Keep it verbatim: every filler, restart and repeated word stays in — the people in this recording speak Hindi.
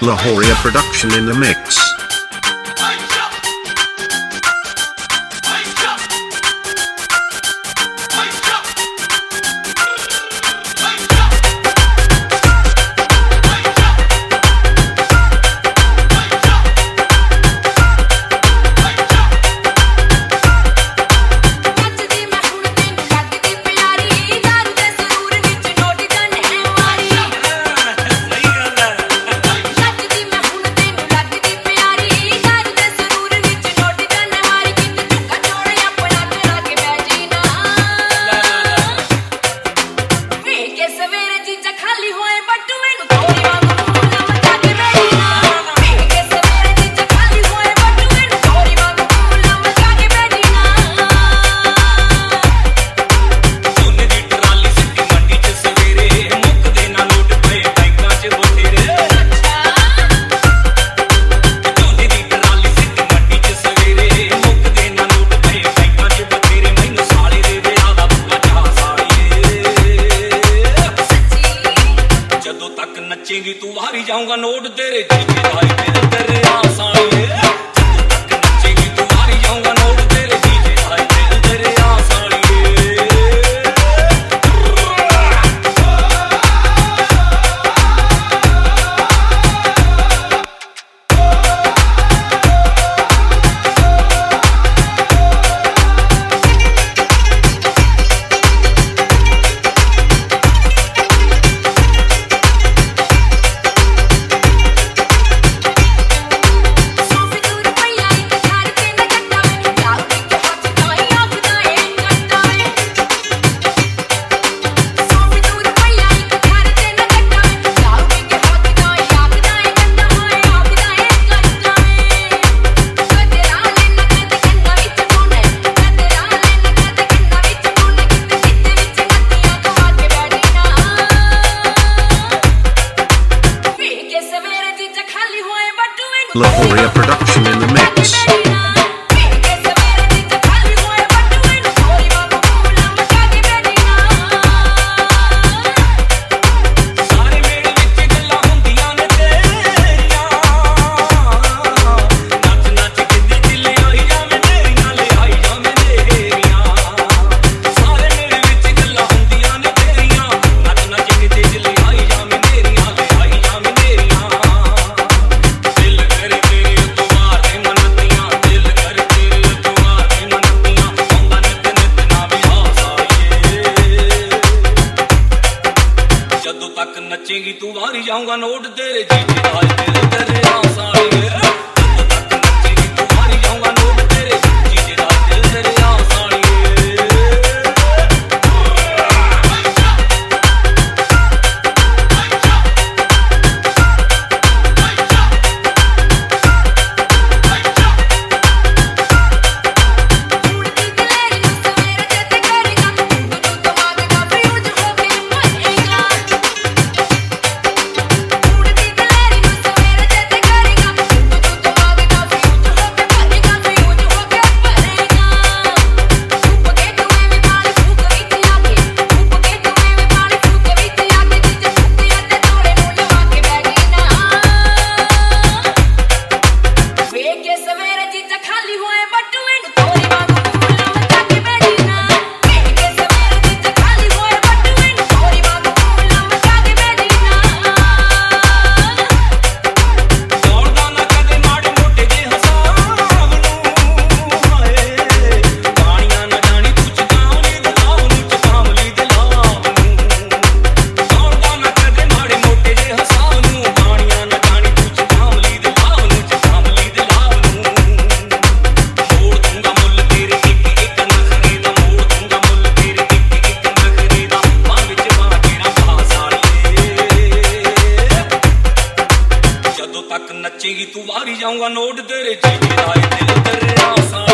Lahoria production in the mix. नचेगी तू हारी जाऊंगा नोट तेरे जीजे भाई तेरे तेरे आसानी तक नचेगी तू हारी जाऊंगा नोट तेरे जीजे भाई तेरे तेरे आसानी Lahoria production in the mix. तक नचेगी तू हारी जाऊंगा नोट तेरे जीजे भाई तेरे तेरे आसानी तक नचेगी तू हारी जाऊंगा नोट तेरे जीजे भाई तेरे तेरे आसानी तक नचेगी तू हारी जाऊंगा नोट तेरे जीजे भाई तेरे तेरे आसानी।